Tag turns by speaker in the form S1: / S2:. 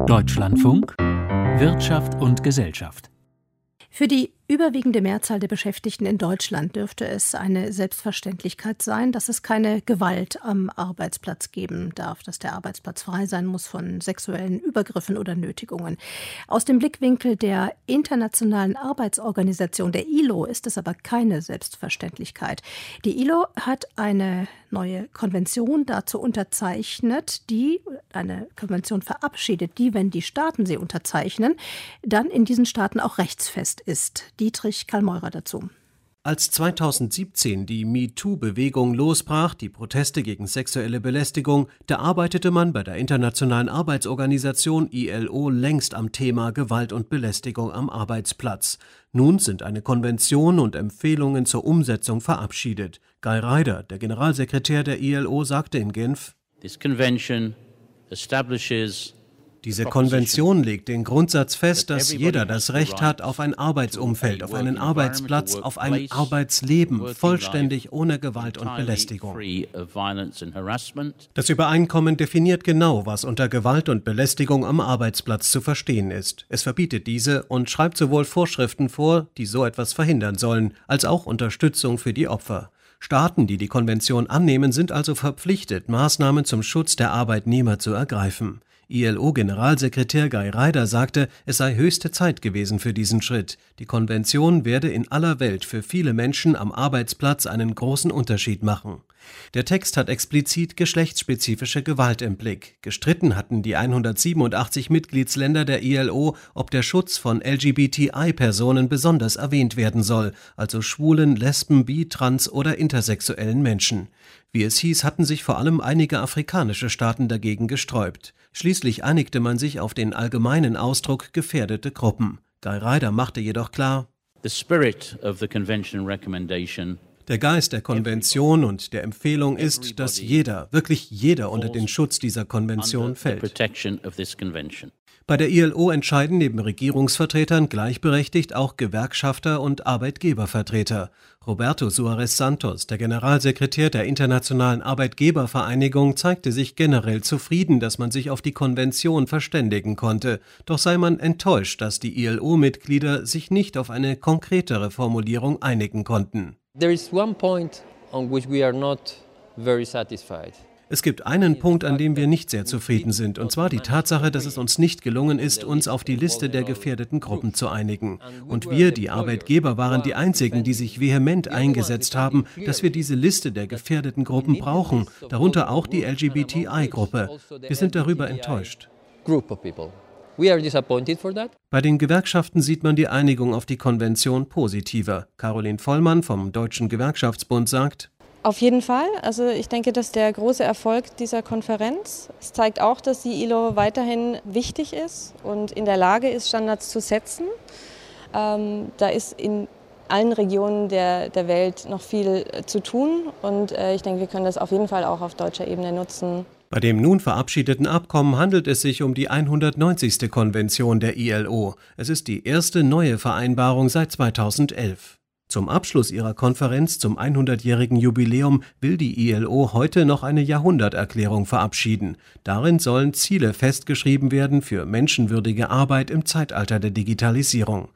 S1: Deutschlandfunk Wirtschaft und Gesellschaft.
S2: Für die überwiegende Mehrzahl der Beschäftigten in Deutschland dürfte es eine Selbstverständlichkeit sein, dass es keine Gewalt am Arbeitsplatz geben darf, dass der Arbeitsplatz frei sein muss von sexuellen Übergriffen oder Nötigungen. Aus dem Blickwinkel der Internationalen Arbeitsorganisation, der ILO, ist es aber keine Selbstverständlichkeit. Die ILO hat eine neue Konvention dazu unterzeichnet, eine Konvention verabschiedet, die, wenn die Staaten sie unterzeichnen, dann in diesen Staaten auch rechtsfest ist. Dietrich Kallmeurer dazu.
S3: Als 2017 die MeToo-Bewegung losbrach, die Proteste gegen sexuelle Belästigung, da arbeitete man bei der Internationalen Arbeitsorganisation ILO längst am Thema Gewalt und Belästigung am Arbeitsplatz. Nun sind eine Konvention und Empfehlungen zur Umsetzung verabschiedet. Guy Ryder, der Generalsekretär der ILO, sagte in Genf: Diese Konvention legt den Grundsatz fest, dass jeder das Recht hat auf ein Arbeitsumfeld, auf einen Arbeitsplatz, auf ein Arbeitsleben, vollständig ohne Gewalt und Belästigung. Das Übereinkommen definiert genau, was unter Gewalt und Belästigung am Arbeitsplatz zu verstehen ist. Es verbietet diese und schreibt sowohl Vorschriften vor, die so etwas verhindern sollen, als auch Unterstützung für die Opfer. Staaten, die die Konvention annehmen, sind also verpflichtet, Maßnahmen zum Schutz der Arbeitnehmer zu ergreifen. ILO-Generalsekretär Guy Ryder sagte, es sei höchste Zeit gewesen für diesen Schritt. Die Konvention werde in aller Welt für viele Menschen am Arbeitsplatz einen großen Unterschied machen. Der Text hat explizit geschlechtsspezifische Gewalt im Blick. Gestritten hatten die 187 Mitgliedsländer der ILO, ob der Schutz von LGBTI-Personen besonders erwähnt werden soll, also schwulen, lesben, bi-, trans- oder intersexuellen Menschen. Wie es hieß, hatten sich vor allem einige afrikanische Staaten dagegen gesträubt. Schließlich einigte man sich auf den allgemeinen Ausdruck gefährdete Gruppen. Guy Ryder machte jedoch klar: Der Geist der Konvention und der Empfehlung ist, dass jeder, wirklich jeder unter den Schutz dieser Konvention fällt. Bei der ILO entscheiden neben Regierungsvertretern gleichberechtigt auch Gewerkschafter und Arbeitgebervertreter. Roberto Suárez Santos, der Generalsekretär der Internationalen Arbeitgebervereinigung, zeigte sich generell zufrieden, dass man sich auf die Konvention verständigen konnte. Doch sei man enttäuscht, dass die ILO-Mitglieder sich nicht auf eine konkretere Formulierung einigen konnten. Es gibt einen Punkt, an dem wir nicht sehr zufrieden sind, und zwar die Tatsache, dass es uns nicht gelungen ist, uns auf die Liste der gefährdeten Gruppen zu einigen. Und wir, die Arbeitgeber, waren die Einzigen, die sich vehement eingesetzt haben, dass wir diese Liste der gefährdeten Gruppen brauchen, darunter auch die LGBTI-Gruppe. Wir sind darüber enttäuscht. Bei den Gewerkschaften sieht man die Einigung auf die Konvention positiver. Caroline Vollmann vom Deutschen Gewerkschaftsbund sagt:
S4: Auf jeden Fall. Also ich denke, dass der große Erfolg dieser Konferenz, es zeigt auch, dass die ILO weiterhin wichtig ist und in der Lage ist, Standards zu setzen. Da ist in allen Regionen der Welt noch viel zu tun und ich denke, wir können das auf jeden Fall auch auf deutscher Ebene nutzen.
S3: Bei dem nun verabschiedeten Abkommen handelt es sich um die 190. Konvention der ILO. Es ist die erste neue Vereinbarung seit 2011. Zum Abschluss ihrer Konferenz zum 100-jährigen Jubiläum will die ILO heute noch eine Jahrhunderterklärung verabschieden. Darin sollen Ziele festgeschrieben werden für menschenwürdige Arbeit im Zeitalter der Digitalisierung.